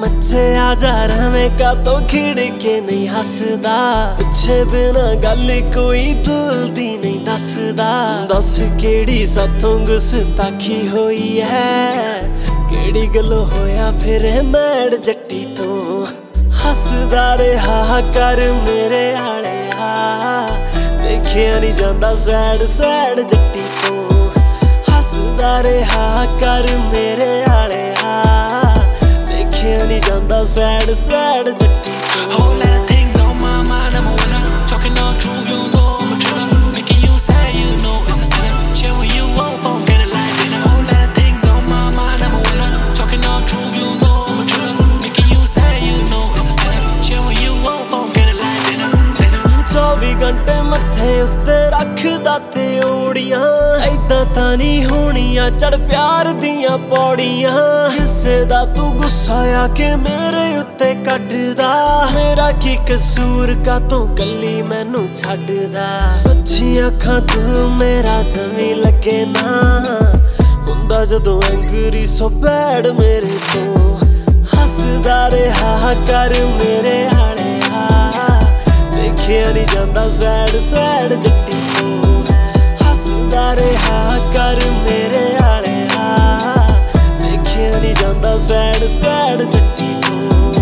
ਮੱਛਿਆ ਜਾਰਾਂ ਮੈਂ ਕਾਤੋਂ ਖਿੜ ਕੇ ਨਹੀਂ ਹੱਸਦਾ, ਪਿੱਛੇ ਬਿਨਾ ਗੱਲ ਕੋਈ ਦਿਲ ਦੀ ਨਹੀਂ ਦੱਸਦਾ। ਦੱਸ ਕਿਹੜੀ ਸਾਥੋਂ ਗੁਸਤਾਖੀ ਹੋਈ ਹੈ, ਕਿਹੜੀ ਗੱਲ ਹੋਇਆ ਫਿਰ ਮੈੜ ਜੱਟੀ ਤੋਂ। ਹੱਸਦਾ ਰਿਹਾ ਕਰ ਮੇਰੇ ਆਲਿਆ, ਦੇਖਿਆ ਨਹੀਂ ਜਾਂਦਾ ਸੈਡ ਸੈਡ ਜੱਟੀ ਤੋਂ। ਹੱਸਦਾ ਰਿਹਾ ਕਰ ਮੇਰੇ ਆਲਿਆ, ਦੇਖਿਆ ਨਹੀਂ ਜਾਂਦਾ ਸੈਡ ਸੈਡ ਜੱਟੀ ਤੋਂ। Whole lot of things on my mind, I'm a winner. Talking all truth, you know I'm a killer. Making you sad, you know it's a sin. Chill when you want, phone get it like dinner. Whole lot of things on my mind, I'm a winner. Talking all truth, you know I'm a killer. Making you sad, you know it's a sin. Chill when you want, phone get it like dinner. 24 ਘੰਟੇ ਮੱਥੇ ਉੱਤੇ ਰੱਖਦਾ ਤੇ ਓੜੀਆਂ, ਏਦਾਂ ਤਾਂ ਨਹੀਂ ਹੋਣੀਆਂ ਚੜ ਪਿਆਰ ਦੀਆਂ ਪੌੜੀਆਂ। ਹਿੱਸੇ ਦਾ ਤੂੰ ਗੁੱਸਾ ਆ ਕੇ ਮੇਰੇ ਉੱਤੇ ਕੱਢਦਾ, ਮੇਰਾ ਕੀ ਕਸੂਰ ਕਾਤੋਂ ਕੱਲੀ ਮੈਨੂੰ ਛੱਡਦਾ। ਸੱਚੀਆਂ ਅੱਖਾਂ ਤੂੰ ਮੇਰਾ ਜਮੀ ਲੱਗੇ ਨਾ, ਹੁੰਦਾ ਜਦੋਂ ਐਂਗਰੀ ਸੋ ਬੈਡ ਮੇਰੇ ਤੋਂ। ਹੱਸਦਾ ਰਿਹਾ ਕਰ ਮੇਰੇ ਆਲਿਆ, ਦੇਖਿਆ ਨਹੀਂ ਜਾਂਦਾ ਸੈਡ ਸੈਡ ਜੱਟੀ ਤੋਂ। ਹੱਸਦਾ ਰਿਹਾ ਕਰ ਮੇਰੇ ਆਲਿਆ, ਦੇਖਿਆ ਨਹੀਂ ਜਾਂਦਾ ਸੈਡ ਸੈਡ ਜੱਟੀ ਤੋਂ।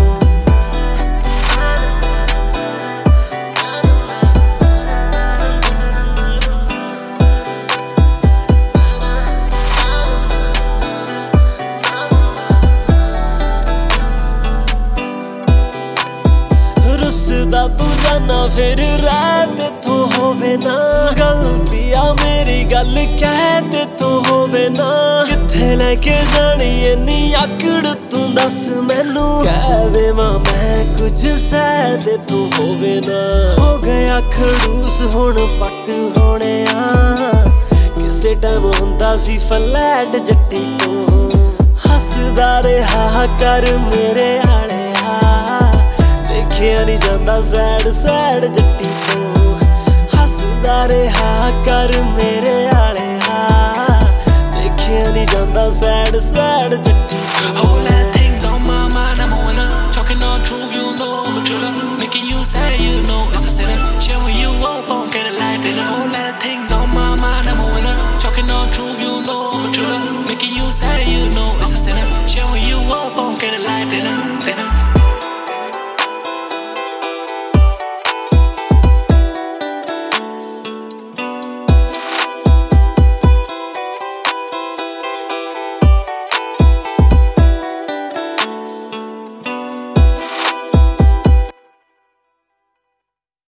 ਰੁੱਸਦਾ ਤੂੰ ਜਾਨਾ ਫਿਰ ਰਹਿ ਤੇਥੋਂ ਹੋਵੇ ਨਾ, ਗਲਤੀ ਆ ਮੇਰੀ ਗੱਲ ਕਹਿ ਤੇਥੋਂ ਹੋਵੇ ਨਾ। ਕਿੱਥੇ ਲੈ ਕੇ ਜਾਣੀ ਇੰਨੀ ਆਕੜ ਤੂੰ ਦੱਸ ਮੈਨੂੰ, ਕਹਿ ਦੇਵਾਂ ਮੈਂ ਕੁਝ ਸਹਿ ਦੇ ਤੂੰ ਹੋਵੇ ਨਾ। ਹੋ ਗਿਆ ਖੜੂਸ ਹੁਣ ਪੱਟ ਹੋਣੇ ਆ, ਕਿਸੇ ਟਾਈਮ ਹੁੰਦਾ ਸੀ ਫਲੈਟ ਜੱਟੀ ਤੋਂ। ਹੱਸਦਾ ਰਿਹਾ ਕਰ ਮੇਰੇ ਆਲਿਆ, ਦੇਖਿਆ ਨਹੀਂ ਜਾਂਦਾ ਸੈਡ ਸੈਡ ਜੱਟੀ ਤੋਂ। ਹੱਸਦਾ ਰਿਹਾ ਕਰ ਮੇਰੇ ਆਲਿਆ, ਦੇਖਿਆ ਨਹੀਂ ਜਾਂਦਾ ਸੈਡ ਸੈਡ ਜੱਟੀ